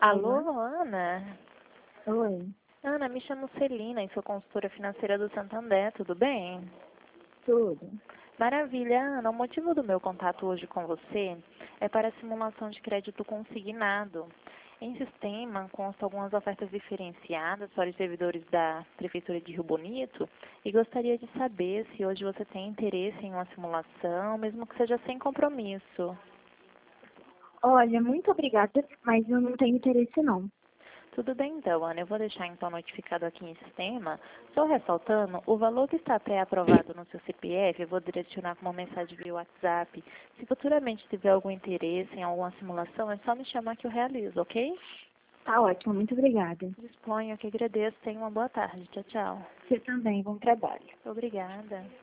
Alô? Alô, Ana? Oi, Ana, me chamo Celina e sou consultora financeira do Santander, tudo bem? tudo. Maravilha, Ana. O motivo do meu contato hoje com você é para a simulação de crédito consignado. Em sistema, constam algumas ofertas diferenciadas para os servidores da Prefeitura de Rio Bonito e gostaria de saber se hoje você tem interesse em uma simulação, mesmo que seja sem compromisso. Olha, muito obrigada, mas eu não tenho interesse não. Tudo bem então, Ana. Eu vou deixar então notificado aqui em sistema. Só ressaltando, o valor que está pré-aprovado no seu CPF, eu vou direcionar com uma mensagem via WhatsApp. Se futuramente tiver algum interesse em alguma simulação, é só me chamar que eu realizo, ok? Tá ótimo, muito obrigada. Disponha, que agradeço. Tenha uma boa tarde. Tchau, tchau. Você também, bom trabalho. Obrigada.